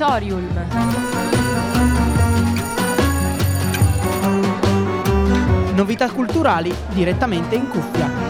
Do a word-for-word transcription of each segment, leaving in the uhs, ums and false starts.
Auditorium. Novità culturali direttamente in cuffia.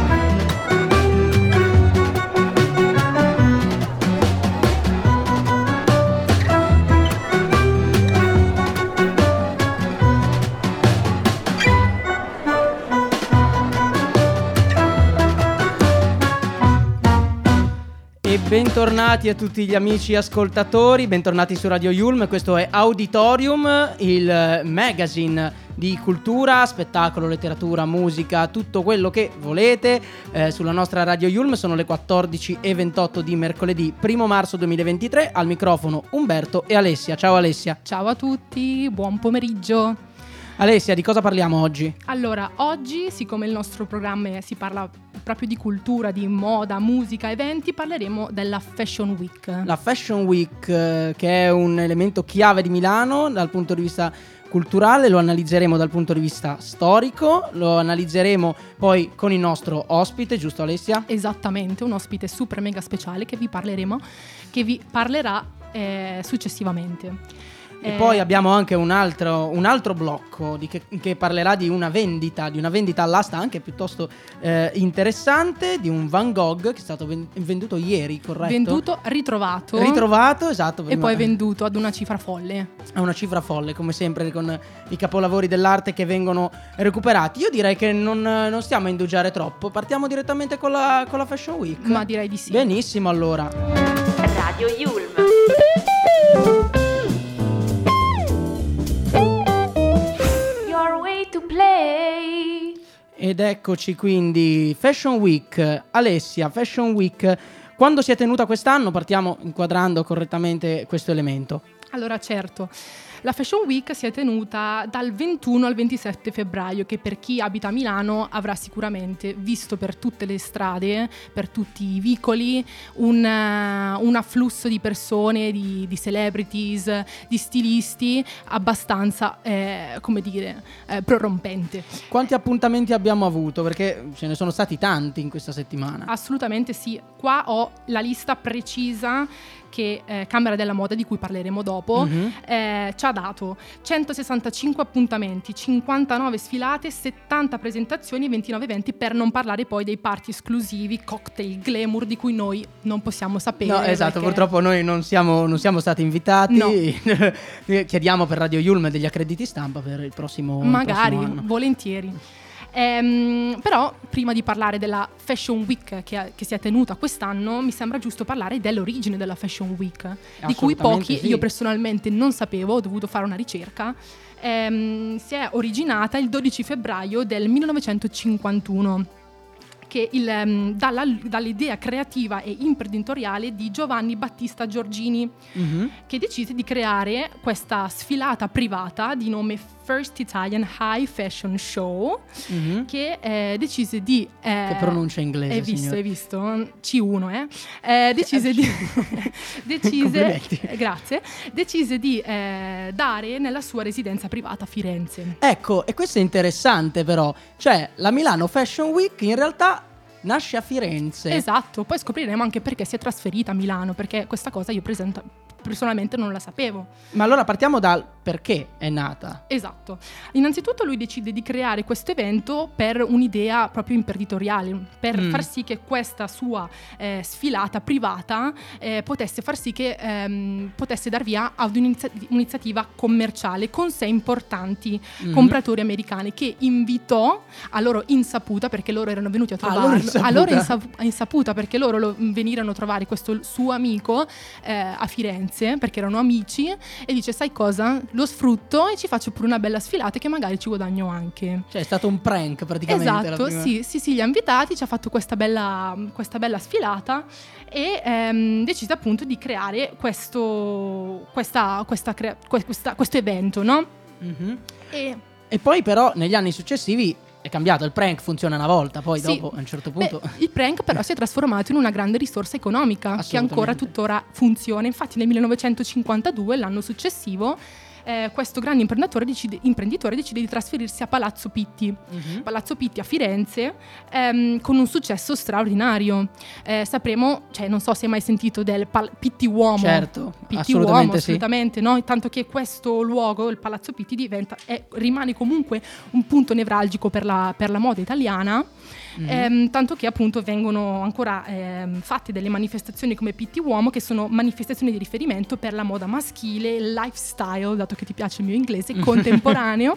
E bentornati a tutti gli amici ascoltatori, bentornati su Radio Yulm. Questo è Auditorium, il magazine di cultura, spettacolo, letteratura, musica, tutto quello che volete eh, sulla nostra Radio Yulm. Sono le quattordici e ventotto di mercoledì primo marzo duemilaventitré. Al microfono Umberto e Alessia. Ciao Alessia. Ciao a tutti, buon pomeriggio. Alessia, di cosa parliamo oggi? Allora, oggi, siccome il nostro programma è, si parla proprio di cultura, di moda, musica, eventi, parleremo della Fashion Week. La Fashion Week, eh, che è un elemento chiave di Milano dal punto di vista culturale, lo analizzeremo dal punto di vista storico, lo analizzeremo poi con il nostro ospite, giusto Alessia? Esattamente, un ospite super mega speciale che vi parleremo, che vi parlerà eh, successivamente. E eh. poi abbiamo anche un altro, un altro blocco di che, che parlerà di una vendita, di una vendita all'asta anche piuttosto eh, interessante, di un Van Gogh che è stato ven- venduto ieri, corretto? Venduto, ritrovato. Ritrovato, esatto. E poi venduto ad una cifra folle. È una cifra folle, come sempre con i capolavori dell'arte che vengono recuperati. Io direi che non, non stiamo a indugiare troppo, partiamo direttamente con la, con la Fashion Week. Ma direi di sì. Benissimo, allora. Radio Yulm. Play. Ed eccoci quindi, Fashion Week. Alessia, Fashion Week, quando si è tenuta quest'anno? Partiamo inquadrando correttamente questo elemento. Allora, certo, la Fashion Week si è tenuta dal ventuno al ventisette febbraio, che per chi abita a Milano avrà sicuramente visto per tutte le strade, per tutti i vicoli, un, uh, un afflusso di persone, di, di celebrities, di stilisti abbastanza, eh, come dire, eh, prorompente. Quanti appuntamenti abbiamo avuto? Perché ce ne sono stati tanti in questa settimana. Assolutamente sì, qua ho la lista precisa che eh, Camera della Moda, di cui parleremo dopo, mm-hmm. eh, ci ha dato centosessantacinque appuntamenti, cinquantanove sfilate, settanta presentazioni e ventinove eventi, per non parlare poi dei party esclusivi, cocktail, glamour, di cui noi non possiamo sapere. No, esatto, perché... purtroppo noi non siamo, non siamo stati invitati. No. Chiediamo per Radio Yulm degli accrediti stampa per il prossimo, magari, il prossimo anno. Volentieri. Ehm, però prima di parlare della Fashion Week che, che si è tenuta quest'anno, mi sembra giusto parlare dell'origine della Fashion Week, di cui pochi, sì. Io personalmente non sapevo, ho dovuto fare una ricerca. Ehm, si è originata il dodici febbraio del millenovecentocinquantuno, che il, um, dalla, dall'idea creativa e imprenditoriale di Giovanni Battista Giorgini, mm-hmm. che decise di creare questa sfilata privata di nome First Italian High Fashion Show, mm-hmm. che eh, decise di... Eh, che pronuncia inglese, hai visto, signor. hai visto? C uno, eh? eh decise di... decise, grazie. Decise di eh, dare nella sua residenza privata a Firenze. Ecco, e questo è interessante però. Cioè, la Milano Fashion Week in realtà nasce a Firenze. Esatto, poi scopriremo anche perché si è trasferita a Milano, perché questa cosa io presento... personalmente non la sapevo. Ma allora partiamo dal perché è nata. Esatto. Innanzitutto lui decide di creare questo evento per un'idea proprio imprenditoriale, per mm. far sì che questa sua eh, sfilata privata eh, potesse far sì che ehm, potesse dar via ad un'inizia- un'iniziativa commerciale con sé importanti mm. compratori americani, che invitò a loro insaputa, perché loro erano venuti a trovarlo, a loro insaputa, a loro insap- insaputa perché loro lo venirono a trovare questo suo amico eh, a Firenze, perché erano amici, e dice: sai cosa? Lo sfrutto e ci faccio pure una bella sfilata che magari ci guadagno anche. Cioè è stato un prank praticamente. Esatto, la prima... sì, sì, sì, li ha invitati, ci ha fatto questa bella, questa bella sfilata e ehm, decide appunto di creare questo, questa, questa crea- questa, questo evento, no? Mm-hmm. E... e poi però negli anni successivi è cambiato, il prank funziona una volta, poi sì. dopo a un certo punto... Beh, il prank però si è trasformato in una grande risorsa economica che ancora tuttora funziona. Infatti nel millenovecentocinquantadue, l'anno successivo, eh, questo grande imprenditore decide, imprenditore decide di trasferirsi a Palazzo Pitti, mm-hmm. Palazzo Pitti a Firenze, ehm, con un successo straordinario. Eh, sapremo, cioè non so se hai mai sentito del pal- Pitti Uomo. Certo, Pitti assolutamente Uomo, sì. assolutamente, no? Tanto che questo luogo, il Palazzo Pitti, diventa, è, rimane comunque un punto nevralgico per la, per la moda italiana. Mm-hmm. Ehm, tanto che appunto vengono ancora ehm, fatte delle manifestazioni come Pitti Uomo, che sono manifestazioni di riferimento per la moda maschile, il lifestyle, dato che ti piace il mio inglese, contemporaneo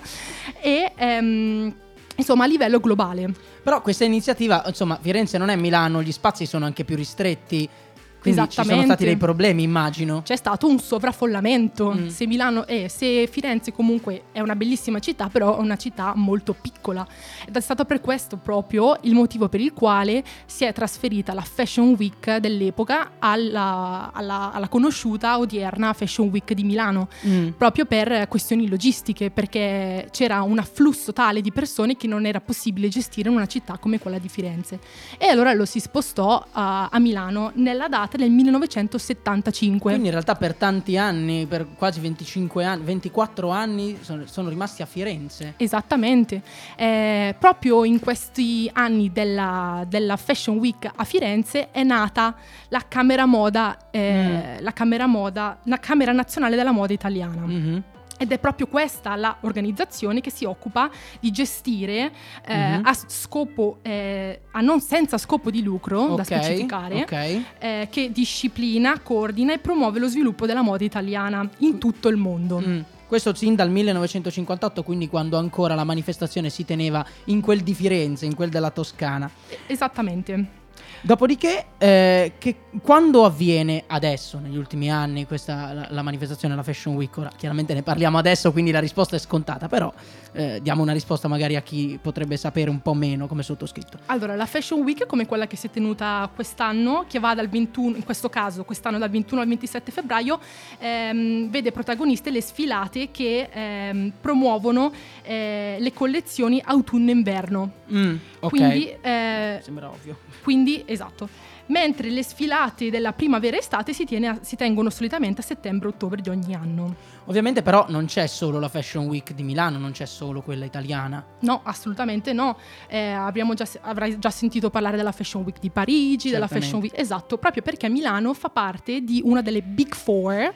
e ehm, insomma a livello globale. Però questa iniziativa, insomma, Firenze non è Milano, gli spazi sono anche più ristretti. Quindi ci sono stati dei problemi, immagino. C'è stato un sovraffollamento. Mm. Se Milano è, se Firenze comunque è una bellissima città, però è una città molto piccola. Ed è stato per questo proprio il motivo per il quale si è trasferita la Fashion Week dell'epoca alla, alla, alla conosciuta odierna Fashion Week di Milano, mm. proprio per questioni logistiche, perché c'era un afflusso tale di persone che non era possibile gestire in una città come quella di Firenze. E allora lo si spostò a, a Milano nella data del millenovecentosettantacinque. Quindi in realtà per tanti anni, per quasi venticinque anni, ventiquattro anni sono, sono rimasti a Firenze. Esattamente. Eh, proprio in questi anni della, della Fashion Week a Firenze è nata la Camera Moda, eh, mm. la Camera Moda, la Camera Nazionale della Moda Italiana. Mm-hmm. Ed è proprio questa la organizzazione che si occupa di gestire eh, mm-hmm. a scopo, eh, a non senza scopo di lucro, okay, da specificare, okay. eh, che disciplina, coordina e promuove lo sviluppo della moda italiana in tutto il mondo. Mm. Questo sin dal millenovecentocinquantotto, quindi quando ancora la manifestazione si teneva in quel di Firenze, in quel della Toscana. Esattamente. Dopodiché, eh, che, quando avviene adesso, negli ultimi anni, questa, la, la manifestazione, la Fashion Week? Ora, chiaramente ne parliamo adesso, quindi la risposta è scontata, però eh, diamo una risposta magari a chi potrebbe sapere un po' meno, come sottoscritto. Allora, la Fashion Week, come quella che si è tenuta quest'anno, che va dal ventuno, in questo caso, quest'anno dal ventuno al ventisette febbraio, ehm, vede protagoniste le sfilate che ehm, promuovono eh, le collezioni autunno-inverno. Mm, ok, quindi, eh, sembra ovvio. Quindi, esatto. Mentre le sfilate della primavera-estate si, tiene a, si tengono solitamente a settembre-ottobre di ogni anno. Ovviamente però non c'è solo la Fashion Week di Milano, non c'è solo quella italiana. No, assolutamente no. Eh, abbiamo già, avrai già sentito parlare della Fashion Week di Parigi, della Fashion Week, esatto, proprio perché Milano fa parte di una delle Big Four,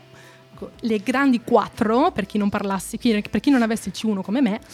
le grandi quattro, per chi non parlasse, per chi non avesse il C uno come me,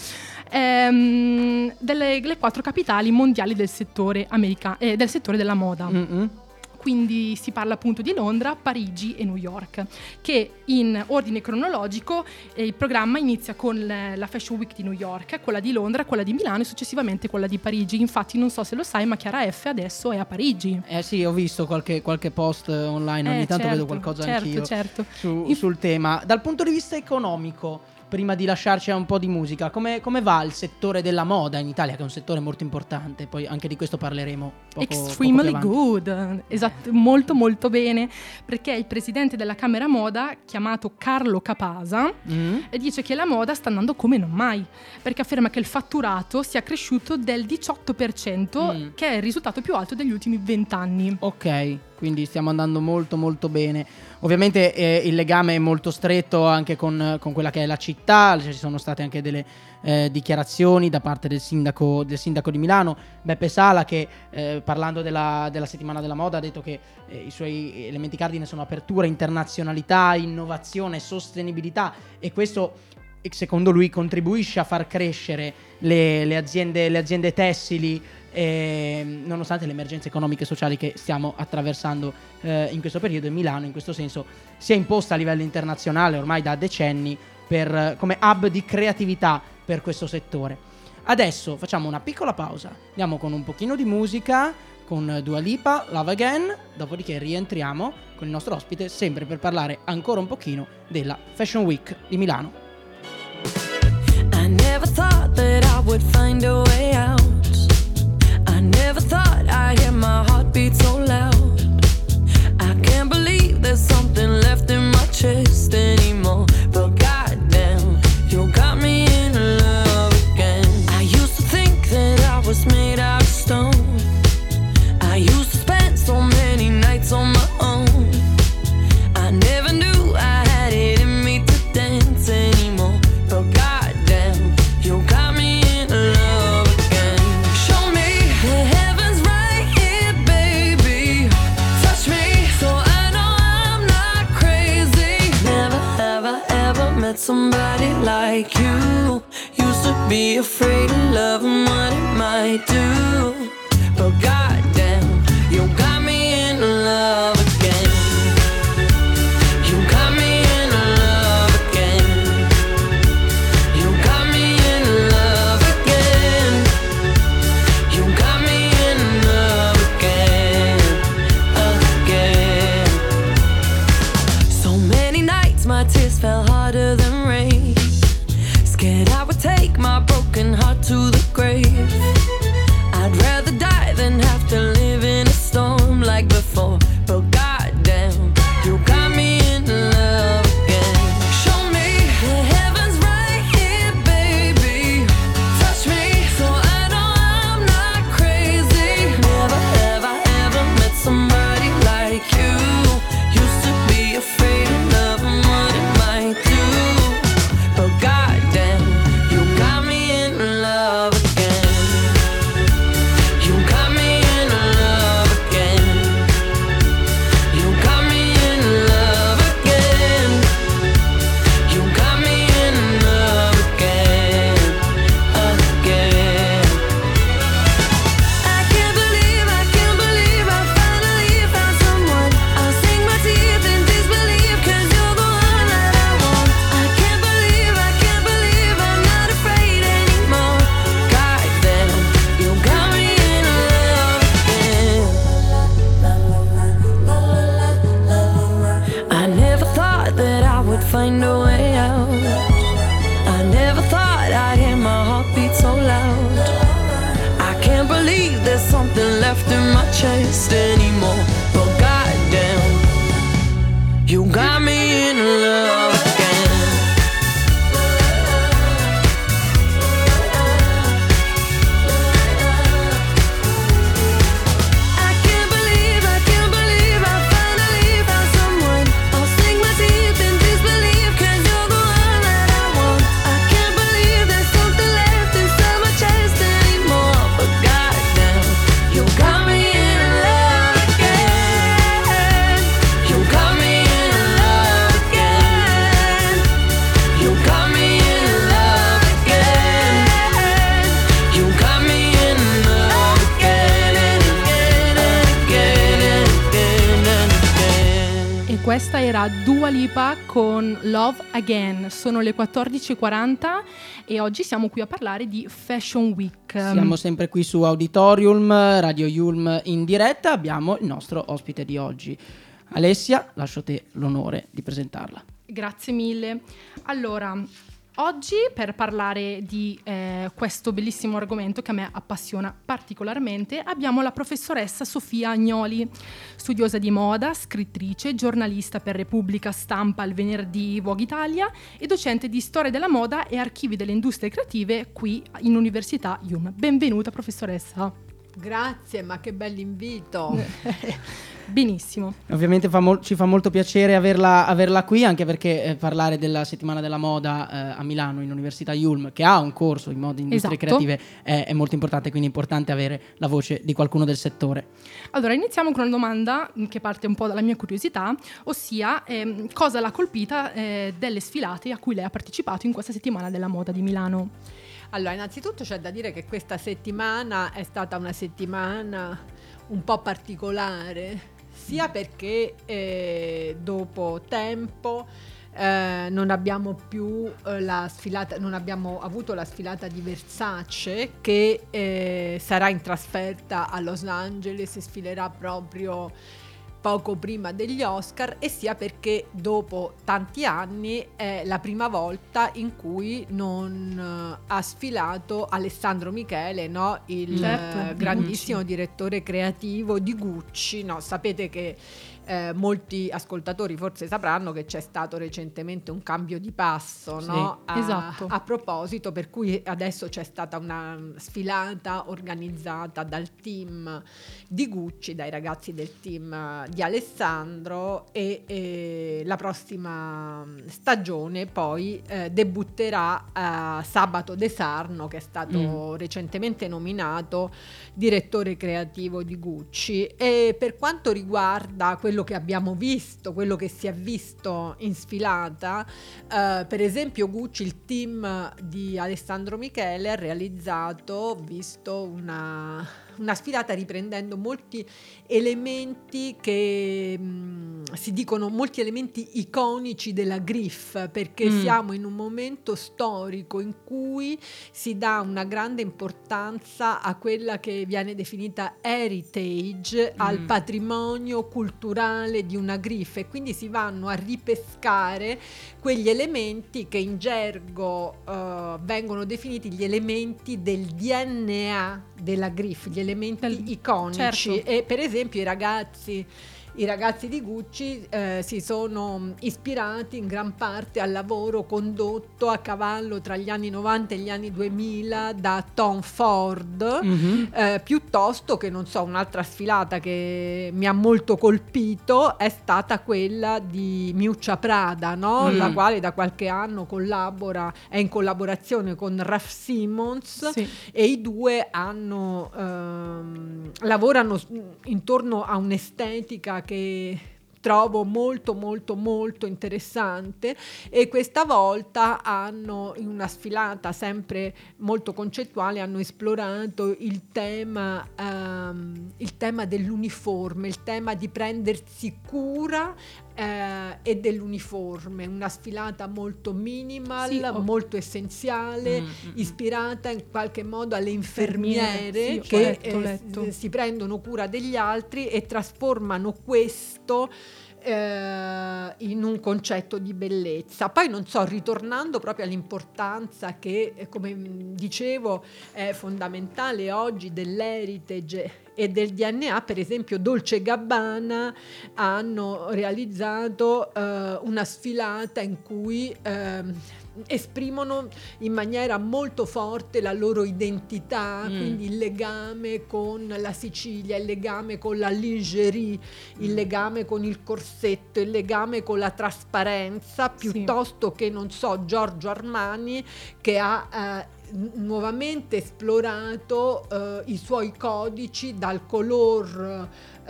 ehm, delle le quattro capitali mondiali del settore americano, eh, del settore della moda. Mm-hmm. Quindi si parla appunto di Londra, Parigi e New York, che in ordine cronologico eh, il programma inizia con le, la Fashion Week di New York, quella di Londra, quella di Milano e successivamente quella di Parigi. Infatti non so se lo sai, ma Chiara F adesso è a Parigi. Eh sì, ho visto qualche, qualche post online, ogni eh, tanto certo, vedo qualcosa certo, anch'io certo. Su, sul tema. Dal punto di vista economico, prima di lasciarci a un po' di musica, come, come va il settore della moda in Italia, che è un settore molto importante, poi anche di questo parleremo poco, Extremely poco good, esatto, molto molto bene, perché il presidente della Camera Moda, chiamato Carlo Capasa, mm. dice che la moda sta andando come non mai, perché afferma che il fatturato sia cresciuto del diciotto per cento, mm. che è il risultato più alto degli ultimi vent'anni. Ok, quindi stiamo andando molto molto bene. Ovviamente eh, il legame è molto stretto anche con, con quella che è la città, ci sono state anche delle eh, dichiarazioni da parte del sindaco, del sindaco di Milano, Beppe Sala, che eh, parlando della, della settimana della moda ha detto che eh, i suoi elementi cardine sono apertura, internazionalità, innovazione, sostenibilità, e questo secondo lui contribuisce a far crescere le, le aziende, le aziende tessili, eh, nonostante le emergenze economiche e sociali che stiamo attraversando eh, in questo periodo. E Milano in questo senso si è imposta a livello internazionale ormai da decenni per, come hub di creatività per questo settore. Adesso facciamo una piccola pausa, andiamo con un pochino di musica con Dua Lipa, Love Again, dopodiché rientriamo con il nostro ospite sempre per parlare ancora un pochino della Fashion Week di Milano. I never thought that I would find a way out. I never thought I'd hear my heartbeat so loud. I can't believe there's something left in my chest anymore. But goddamn, you got me in love again. I used to think that I was made out of stone. I used to spend so many nights on my own. I never knew I had it in me to dance anymore. somebody like you. Used to be afraid of love and what it might do, but goddamn, you got me in love again. You got me in love again. You got me in love again. You got me in love again, again. So many nights my tears fell harder than rain. Scared I would take my broken heart to the grave. I'd rather die than have to live in a storm like before. But goddamn, you got me in love again. Show me the heavens right here, baby. Touch me so I know I'm not crazy. Never have I ever met somebody like you. Used to be afraid of love and what it might do, but goddamn, you got me in love again. You got me in love again. You got me in love again. You got me in love again, again. I can't believe, I can't believe I finally found someone. I'll sink my teeth in disbelief, 'cause you're the one that I want. I can't believe, I can't believe I'm not afraid anymore. Goddamn, you got me in love again. I never thought that I would find a way out. I never thought I'd hear my heartbeat so loud. I can't believe there's something left in my chest anymore. But goddamn, you got me in love again. I can't believe, I can't believe I finally found someone. I'll sink my teeth in disbelief, 'cause you're the one that I want. I can't believe there's something left inside my chest anymore. But goddamn, you got me in love again. You got me in love again. You got me in love again. You got me in love again and again and again and again and again. E questa era Dua Lipa con Love Again. Sono le quattordici e quaranta e oggi siamo qui a parlare di Fashion Week. Siamo sempre qui su Auditorium, Radio Yulm in diretta. Abbiamo il nostro ospite di oggi. Alessia, lascio te l'onore di presentarla. Grazie mille. Allora, oggi per parlare di eh, questo bellissimo argomento che a me appassiona particolarmente, abbiamo la professoressa Sofia Agnoli, studiosa di moda, scrittrice, giornalista per Repubblica, Stampa, Il Venerdì, Vogue Italia e docente di storia della moda e archivi delle industrie creative qui in Università Yulm. Benvenuta professoressa. Grazie, ma che bell'invito. Benissimo. Ovviamente fa mol- ci fa molto piacere averla, averla qui, anche perché eh, parlare della settimana della moda eh, a Milano in Università Yulm, che ha un corso in moda e industrie Esatto. creative, è, è molto importante, quindi è importante avere la voce di qualcuno del settore. Allora, iniziamo con una domanda che parte un po' dalla mia curiosità, ossia ehm, cosa l'ha colpita eh, delle sfilate a cui lei ha partecipato in questa settimana della moda di Milano? Allora, innanzitutto c'è da dire che questa settimana è stata una settimana un po' particolare, sia perché eh, dopo tempo eh, non abbiamo più eh, la sfilata, non abbiamo avuto la sfilata di Versace, che eh, sarà in trasferta a Los Angeles e sfilerà proprio poco prima degli Oscar, e sia perché dopo tanti anni è la prima volta in cui non uh, ha sfilato Alessandro Michele, no? il Certo, uh, di grandissimo Gucci. direttore creativo di Gucci. No? Sapete che eh, molti ascoltatori forse sapranno che c'è stato recentemente un cambio di passo, Sì, no? a, esatto. a proposito, per cui adesso c'è stata una sfilata organizzata dal team di Gucci, dai ragazzi del team di Alessandro, e, e la prossima stagione poi eh, debutterà eh, Sabato De Sarno, che è stato mm. recentemente nominato direttore creativo di Gucci. E per quanto riguarda quello quello che abbiamo visto, quello che si è visto in sfilata. Uh, per esempio Gucci, il team di Alessandro Michele ha realizzato, ho visto una, una sfilata riprendendo molti elementi che mh, si dicono, molti elementi iconici della Griff, perché mm. siamo in un momento storico in cui si dà una grande importanza a quella che viene definita heritage, mm. al patrimonio culturale di una Griff, e quindi si vanno a ripescare quegli elementi che in gergo uh, vengono definiti gli elementi del D N A della Griff, gli elementi del, iconici, certo. E per esempio i ragazzi I ragazzi di Gucci eh, si sono ispirati in gran parte al lavoro condotto a cavallo tra gli anni novanta e gli anni duemila da Tom Ford, mm-hmm. eh, piuttosto che, non so, un'altra sfilata che mi ha molto colpito è stata quella di Miuccia Prada, no? Mm. La quale da qualche anno collabora, è in collaborazione con Raf Simons, sì. E i due hanno ehm, lavorano intorno a un'estetica che trovo molto molto molto interessante, e questa volta hanno, in una sfilata sempre molto concettuale, hanno esplorato il tema um, il tema dell'uniforme, il tema di prendersi cura eh, e dell'uniforme, una sfilata molto minimal, sì, oh. molto essenziale, mm, mm, ispirata in qualche modo alle infermiere, sì, che letto, letto. Eh, si prendono cura degli altri e trasformano questo eh, in un concetto di bellezza. Poi, non so, ritornando proprio all'importanza che, come dicevo, è fondamentale oggi dell'heritage e del D N A, per esempio Dolce e Gabbana hanno realizzato eh, una sfilata in cui eh, esprimono in maniera molto forte la loro identità, mm. quindi il legame con la Sicilia, il legame con la lingerie, mm. il legame con il corsetto, il legame con la trasparenza, piuttosto sì. che, non so, Giorgio Armani, che ha eh, nuovamente esplorato uh, i suoi codici dal color uh,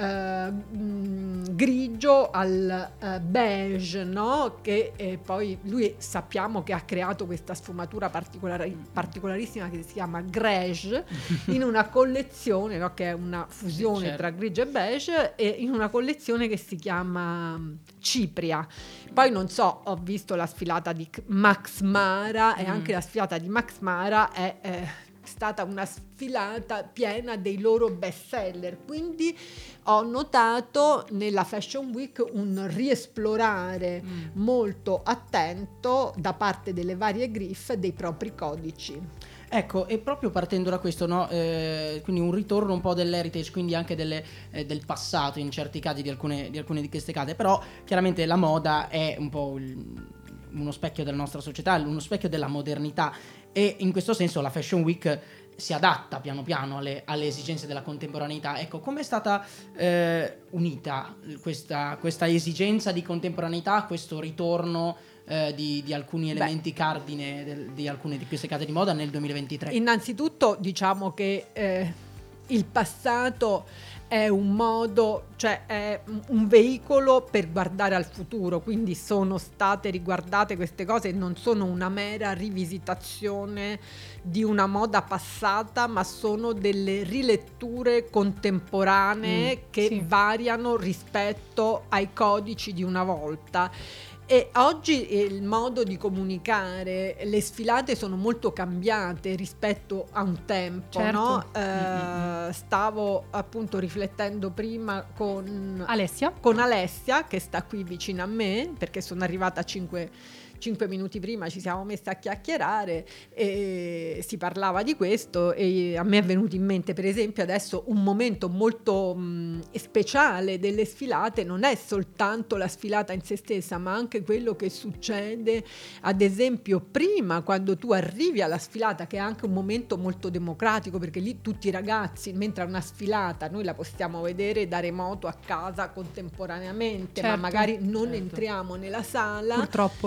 mh, grigio al uh, beige, no? Che eh, poi lui, sappiamo che ha creato questa sfumatura particolari- particolarissima che si chiama Grège in una collezione, no? Che è una fusione certo. tra grigio e beige, e in una collezione che si chiama Cipria. Poi, non so, ho visto la sfilata di Max Mara, mm. e anche la sfilata di Max Mara è eh, stata una sfilata piena dei loro best seller, quindi ho notato nella Fashion Week un riesplorare mm. molto attento da parte delle varie Griff dei propri codici. Ecco, e proprio partendo da questo, no, eh, quindi un ritorno un po' dell'heritage, quindi anche delle, eh, del passato in certi casi di alcune, di alcune di queste case, però chiaramente la moda è un po' il, uno specchio della nostra società, uno specchio della modernità, e in questo senso la Fashion Week si adatta piano piano alle, alle esigenze della contemporaneità. Ecco, come è stata eh, unita questa, questa esigenza di contemporaneità, questo ritorno Eh, di, di alcuni elementi Beh. cardine del, di alcune di queste case di moda nel duemilaventitré? Innanzitutto diciamo che eh, il passato è un modo, cioè è un veicolo per guardare al futuro, quindi sono state riguardate queste cose, non sono una mera rivisitazione di una moda passata, ma sono delle riletture contemporanee mm, che sì. variano rispetto ai codici di una volta. E oggi il modo di comunicare, le sfilate sono molto cambiate rispetto a un tempo, certo. no? Eh, mm-hmm. Stavo appunto riflettendo prima con Alessia. con Alessia, che sta qui vicino a me, perché sono arrivata a cinque Cinque minuti prima ci siamo messi a chiacchierare e si parlava di questo, e a me è venuto in mente, per esempio, adesso un momento molto mh, speciale delle sfilate non è soltanto la sfilata in se stessa, ma anche quello che succede, ad esempio, prima, quando tu arrivi alla sfilata, che è anche un momento molto democratico, perché lì tutti i ragazzi, mentre a una sfilata noi la possiamo vedere da remoto a casa contemporaneamente, certo, ma magari non certo. entriamo nella sala. Purtroppo. Arrivi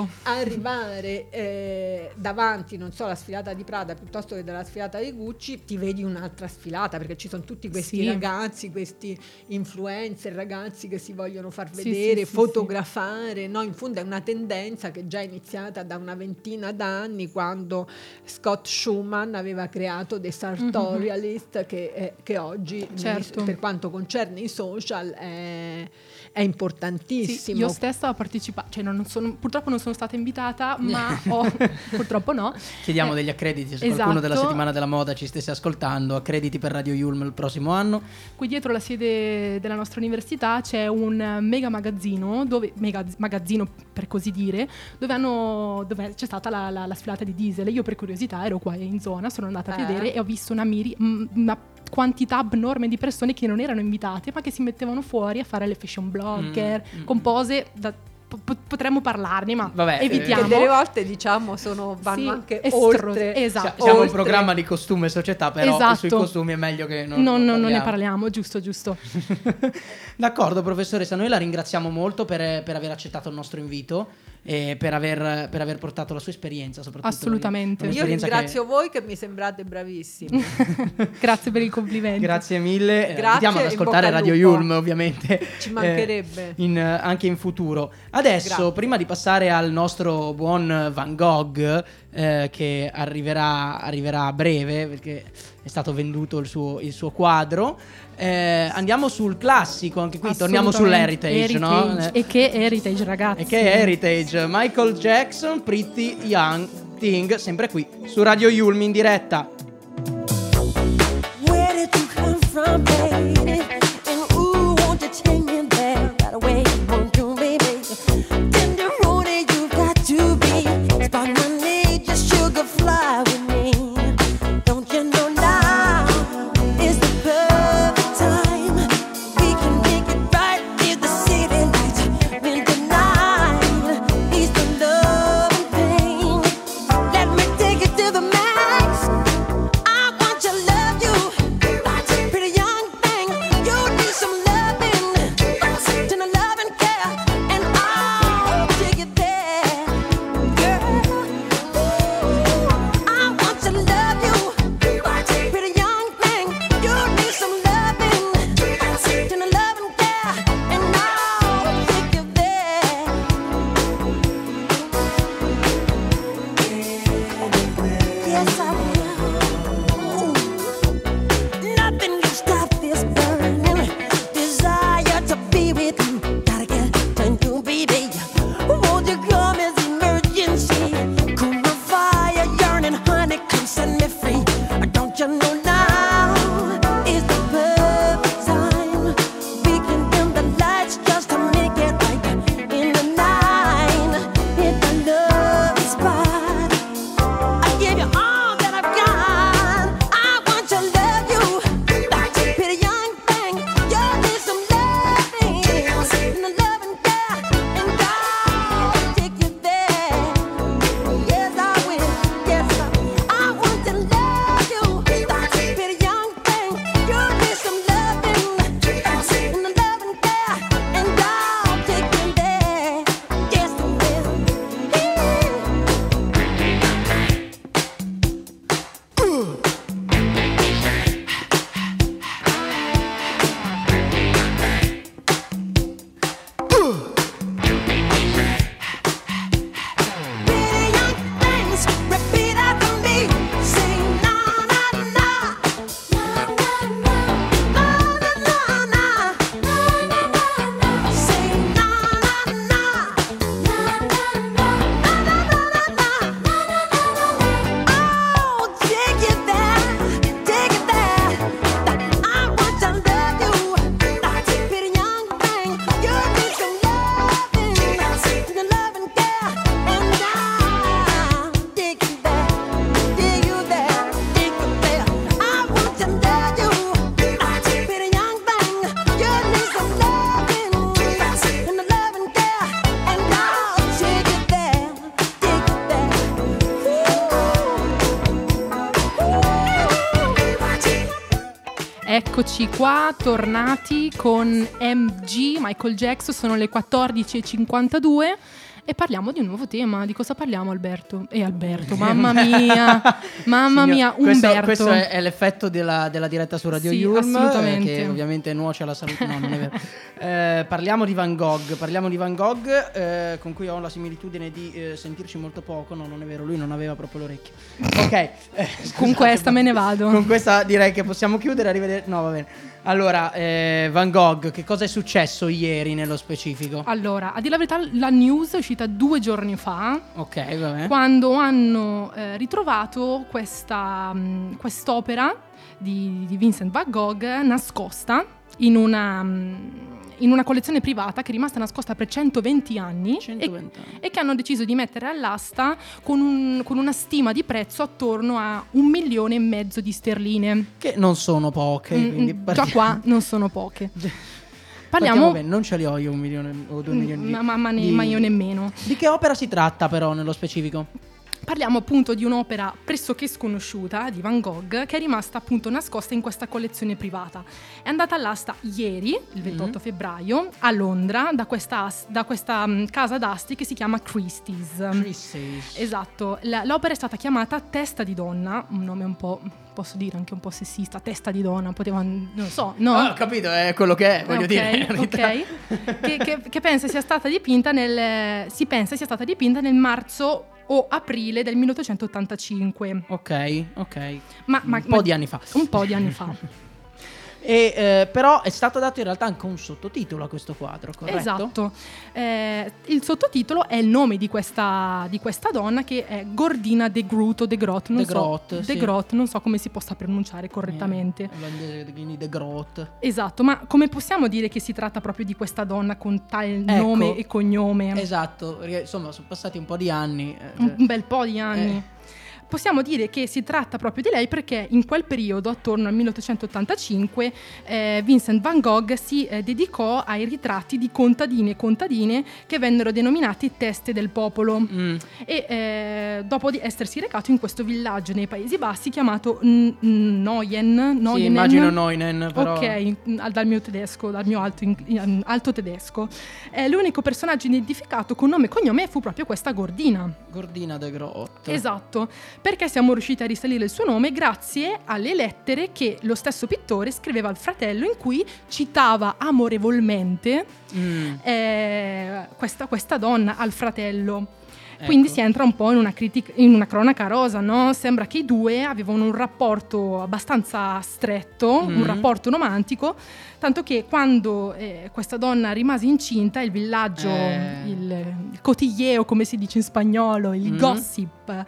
arrivare eh, davanti, non so, alla sfilata di Prada piuttosto che dalla sfilata di Gucci, ti vedi un'altra sfilata, perché ci sono tutti questi sì. ragazzi, questi influencer, ragazzi che si vogliono far vedere, sì, sì, fotografare, sì. No, in fondo è una tendenza che è già iniziata da una ventina d'anni, quando Scott Schumann aveva creato The Sartorialist, mm-hmm. che, eh, che oggi, certo. per quanto concerne i social, è, è importantissimo. Sì, io stessa ho partecipato, cioè non sono, purtroppo non sono stata invitata, ma ho, purtroppo no. Chiediamo eh, degli accrediti, se esatto. qualcuno della settimana della moda ci stesse ascoltando, accrediti per Radio Yulm il prossimo anno. Qui dietro la sede della nostra università c'è un mega magazzino, dove, mega magazzino per così dire, dove, hanno, dove c'è stata la, la, la sfilata di Diesel. Io per curiosità ero qua in zona, sono andata a vedere eh. e ho visto una, miri, una quantità abnorme di persone che non erano invitate, ma che si mettevano fuori a fare le fashion blogger, mm, con pose da... potremmo parlarne, ma vabbè, evitiamo. Che delle volte diciamo sono vanno sì, anche estro- oltre. Esatto. Siamo oltre. un programma di costume e società, però esatto. sui costumi è meglio che non, non, non, non ne parliamo, giusto, giusto. D'accordo, professoressa, noi la ringraziamo molto per, per aver accettato il nostro invito e per aver, per aver portato la sua esperienza, soprattutto. Assolutamente. Io ringrazio che... voi che mi sembrate bravissimi. Grazie per il complimento. Grazie mille. Grazie, Andiamo ad ascoltare Radio Yulm, ovviamente. Ci mancherebbe. Eh, in, anche in futuro. Adesso, Grazie. Prima di passare al nostro buon Van Gogh, eh, che arriverà, arriverà a breve, perché è stato venduto il suo, il suo quadro, eh, andiamo sul classico, anche qui torniamo sull'heritage, heritage, no? E che heritage, ragazzi. E che heritage. Michael Jackson, Pretty Young Thing, sempre qui su Radio Yulm in diretta. Where did you come from, baby? And ooh, won't you take me there right away? Won't you, baby? Tenderoni, you got to be. Spot my need, just sugar fly with me. Don't you know now is the perfect time? We can make it right near the city lights. When the night is the love and pain. Let me take it to the max. I want to love you. Pretty young thing, you need some loving. Then I love and care, and I'll take it there, girl. I want to love you. Pretty young thing, you need some loving. Then I love and care, and I'll take you there. Yes, I will. Nothing can stop this burning desire to be with you. Gotta get to you, baby. Won't you come as emergency? Cool my fire, yearning, honey, come set me free. Don't you know now is the perfect time? We can dim the lights just to make it right. In the night, hit the love spot. I give you all that I've got. I want to love you. Pretty young thing, you need some loving. And the love and care, and I'll take you there. Yes, I will. Yes, I will. I want to love you. Pretty young thing, you need some loving. And the love and care, and I'll take you there. Yes, I will. Pretty young things, repeat after me. Say na na na, na na na, na na na, na na na. Say na na na, na na na, na na na, na na na. Oh, take it there, take it there. I want to love you. Pretty young thing, you need some loving, the love and care, and I'll take you there, take you there, take you there. I want to love you. Pretty young thing, you need some loving, and the love and care, and I'll take you there, take you there. Eccoci qua, tornati con M G, Michael Jackson, sono le quattordici e cinquantadue. E parliamo di un nuovo tema. Di cosa parliamo, Alberto? E Alberto, mamma mia, mamma Signor, mia, questo, Umberto. questo è, è l'effetto della, della diretta su Radio Sì, Yulm, assolutamente. eh, che ovviamente nuoce alla salute. No, non è vero. Eh, parliamo di Van Gogh, parliamo di Van Gogh, eh, con cui ho la similitudine di eh, sentirci molto poco. No, non è vero, lui non aveva proprio l'orecchio. Ok, eh, Con questa me ne vado. Con questa direi che possiamo chiudere. Arrivederci. No, va bene. Allora, eh, Van Gogh, che cosa è successo ieri nello specifico? Allora, a dire la verità, la news è uscita due giorni fa. Ok, va bene. Quando hanno eh, ritrovato questa, mh, quest'opera di, di Vincent van Gogh nascosta in una, mh, in una collezione privata che è rimasta nascosta per centoventi anni, centoventi e, anni. e che hanno deciso di mettere all'asta con, un, con una stima di prezzo attorno a un milione e mezzo di sterline. Che non sono poche. Mm, quindi mm, partiamo- già qua non sono poche. Partiamo Parliamo, bene, non ce li ho io un milione o due Mm, milioni di, ma, ma- ma ne- di- ma io nemmeno. Di che opera si tratta però nello specifico? Parliamo appunto di un'opera pressoché sconosciuta di Van Gogh che è rimasta appunto nascosta in questa collezione privata. È andata all'asta ieri, il ventotto febbraio, a Londra, da questa, as- da questa mm, casa d'asti che si chiama Christie's. Christie's. Esatto, La- l'opera è stata chiamata Testa di donna, un nome un po', posso dire anche un po' sessista, Testa di donna, poteva, non lo so, no? Ah, ho capito, è quello che è, voglio Ok, dire. in realtà. ok. che, che, che pensa sia stata dipinta nel si pensa sia stata dipinta nel marzo o aprile del milleottocentottantacinque. Ok, ok. Ma, ma- un po' ma- di anni fa. Un po' di anni fa. E eh, però è stato dato in realtà anche un sottotitolo a questo quadro, corretto? Esatto. Eh, il sottotitolo è il nome di questa, di questa donna, che è Gordina de Groot o de Groot, non De so, Groot, de sì. Groot, non so come si possa pronunciare correttamente. Eh, olandese, quindi De Groot. Esatto, ma come possiamo dire che si tratta proprio di questa donna con tale Ecco. nome e cognome? Esatto, perché insomma sono passati un po' di anni. eh, Un cioè- un bel po' di anni. Eh. Possiamo dire che si tratta proprio di lei perché in quel periodo, attorno al milleottocentottantacinque, eh, Vincent van Gogh si eh, dedicò ai ritratti di contadini e contadine che vennero denominati teste del popolo. Mm. E eh, dopo di essersi recato in questo villaggio nei Paesi Bassi chiamato N- N- Noyen, Sì, Noyenen. immagino Neuen, però. Ok, mm, dal mio tedesco, dal mio alto, in- in- alto tedesco. Eh, l'unico personaggio identificato con nome e cognome fu proprio questa Gordina. Gordina De Groot. Esatto, perché siamo riusciti a risalire il suo nome grazie alle lettere che lo stesso pittore scriveva al fratello, in cui citava amorevolmente Mm. eh, questa, questa donna al fratello. Ecco. Quindi si entra un po' in una, critica, in una cronaca rosa, no? Sembra che i due avevano un rapporto abbastanza stretto, Mm. un rapporto romantico, tanto che quando eh, questa donna rimase incinta, il villaggio, Eh. il, il cotilleo, come si dice in spagnolo, il Mm. gossip,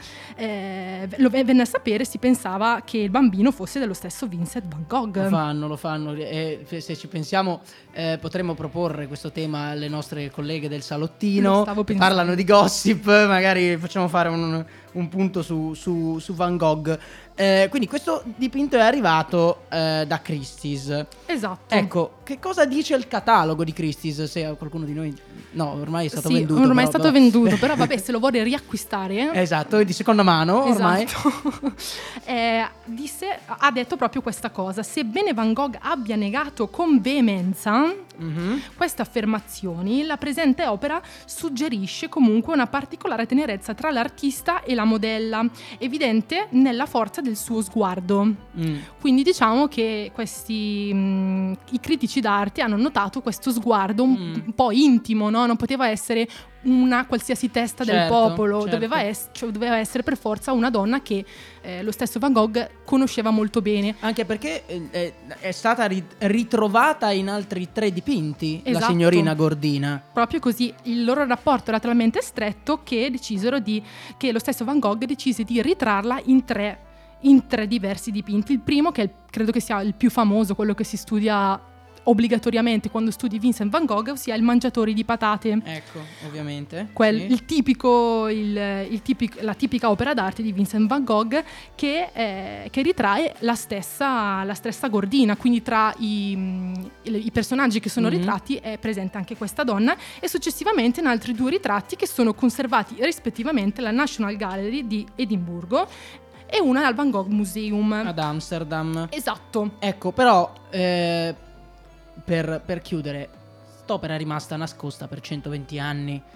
eh, lo venne a sapere, si pensava che il bambino fosse dello stesso Vincent van Gogh. Lo fanno, lo fanno. E se ci pensiamo, eh, potremmo proporre questo tema alle nostre colleghe del Lo salottino. stavo che pensando. parlano di gossip. Magari facciamo fare un, un punto su, su, su Van Gogh. Eh, quindi questo dipinto è arrivato eh, da Christie's. Esatto. Ecco, che cosa dice il catalogo di Christie's? Se a qualcuno di noi... No, ormai è stato Sì, venduto. ormai è però- stato venduto, però vabbè, se lo vuole riacquistare. Esatto, è di seconda mano ormai. Esatto. Eh, disse, ha detto proprio questa cosa: sebbene Van Gogh abbia negato con veemenza Mhm. queste affermazioni, la presente opera suggerisce comunque una particolare tenerezza tra l'artista e la modella, evidente nella forza del suo sguardo. Mm. Quindi diciamo che questi mh, i critici d'arte hanno notato questo sguardo un, Mm. un po' intimo, no? Non poteva essere una qualsiasi testa del Certo, popolo, certo. doveva, ess- cioè, doveva essere per forza una donna che eh, lo stesso Van Gogh conosceva molto bene. Anche perché eh, eh, è stata ri- ritrovata in altri tre dipinti la Esatto. signorina Gordina. Proprio così, il loro rapporto era talmente stretto che decisero di che lo stesso Van Gogh decise di ritrarla in tre in tre diversi dipinti. Il primo, che è il- credo che sia il più famoso, quello che si studia obbligatoriamente quando studi Vincent Van Gogh, ossia Il mangiatore di patate. Ecco, ovviamente. Quel- sì. il tipico, il, il tipic- la tipica opera d'arte di Vincent Van Gogh che, eh, che ritrae la stessa, la stessa Gordina, quindi tra i, mh, i- i personaggi che sono Mhm. ritratti è presente anche questa donna, e successivamente in altri due ritratti che sono conservati rispettivamente alla National Gallery di Edimburgo e una al Van Gogh Museum. Ad Amsterdam. Esatto. Ecco, però eh, per, per chiudere, st'opera è rimasta nascosta per centoventi anni.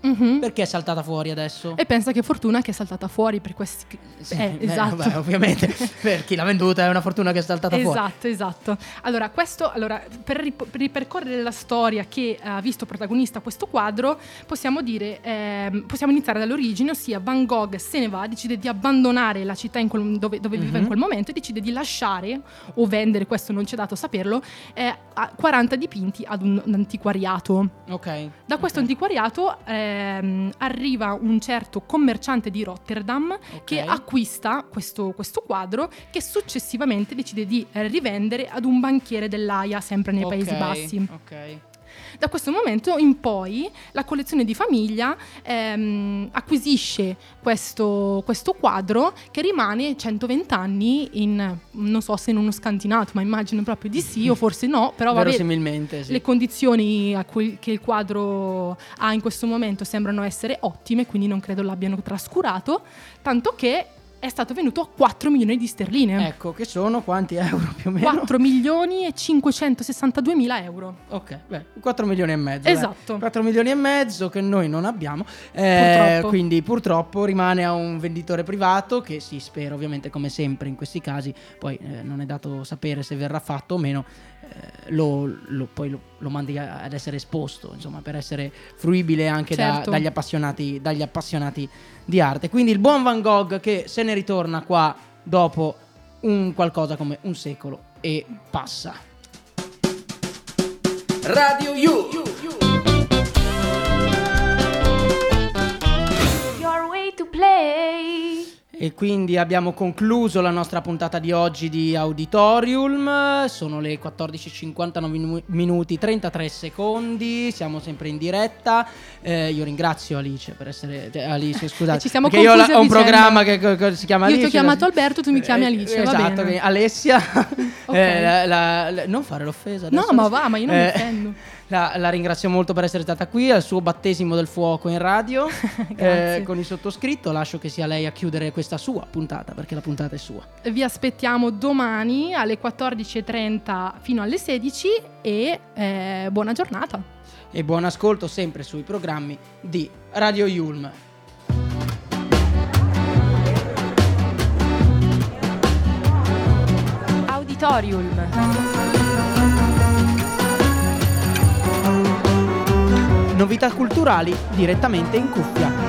Mm-hmm. Perché è saltata fuori adesso? E pensa che fortuna che è saltata fuori per questi... Sì, eh, beh, esatto. vabbè, ovviamente per chi l'ha venduta è una fortuna che è saltata fuori. Esatto, esatto. Allora, questo, allora per, rip- per ripercorrere la storia che ha visto protagonista questo quadro, possiamo dire, ehm, possiamo iniziare dall'origine, ossia Van Gogh se ne va, decide di abbandonare la città in quel, dove, dove viveva Mhm. in quel momento e decide di lasciare o vendere, questo non c'è dato saperlo, eh, a quaranta dipinti ad un, un antiquariato. Ok. Da questo ok. antiquariato ehm, arriva un certo commerciante di Rotterdam Ok. che acquista questo, questo quadro, che successivamente decide di eh, rivendere ad un banchiere dell'Aia, sempre nei Ok, Paesi Bassi. Ok. Da questo momento in poi la collezione di famiglia ehm, acquisisce questo, questo quadro, che rimane centoventi anni in, non so se in uno scantinato, ma immagino proprio di sì, o forse no, però vabbè, Verosimilmente, sì. le condizioni a cui, che il quadro ha in questo momento sembrano essere ottime, quindi non credo l'abbiano trascurato, tanto che è stato venduto a quattro milioni di sterline. Ecco, che sono quanti euro più o meno? quattro milioni e cinquecentosessantadue mila euro. Ok, beh, quattro milioni e mezzo. dai. Esatto. quattro milioni e mezzo che noi non abbiamo. Eh, Purtroppo. Quindi purtroppo rimane a un venditore privato che si spera, ovviamente come sempre in questi casi, poi eh, non è dato sapere se verrà fatto o meno, eh, lo, lo- poi lo, lo mandi a- ad essere esposto, insomma, per essere fruibile anche da- Certo. dagli appassionati, dagli appassionati di arte. Quindi il buon Van Gogh che se ne ritorna qua dopo un qualcosa come un secolo e passa. Radio You. Your way to play. E quindi abbiamo concluso la nostra puntata di oggi di Auditorium. Sono le quattordici e cinquantanove minu- minuti trentatré secondi. Siamo sempre in diretta. Eh, io ringrazio Alice per essere cioè, Alice, scusate. Ci siamo perché io confusi a ho un vicenda. programma che, che- che si chiama Io Alice. ti ho chiamato Alberto, tu mi chiami Eh, Alice, va esatto, bene. quindi Alessia. Ok. Eh, la- la- la- non fare l'offesa No, adesso. ma va, ma io non mi Eh, offendo. La, la ringrazio molto per essere stata qui al suo battesimo del fuoco in radio. Grazie. eh, con il sottoscritto. Lascio che sia lei a chiudere questa sua puntata, perché la puntata è sua. Vi aspettiamo domani alle quattordici e trenta fino alle sedici e eh, buona giornata. E buon ascolto sempre sui programmi di Radio Yulm. Auditorium. Novità culturali direttamente in cuffia.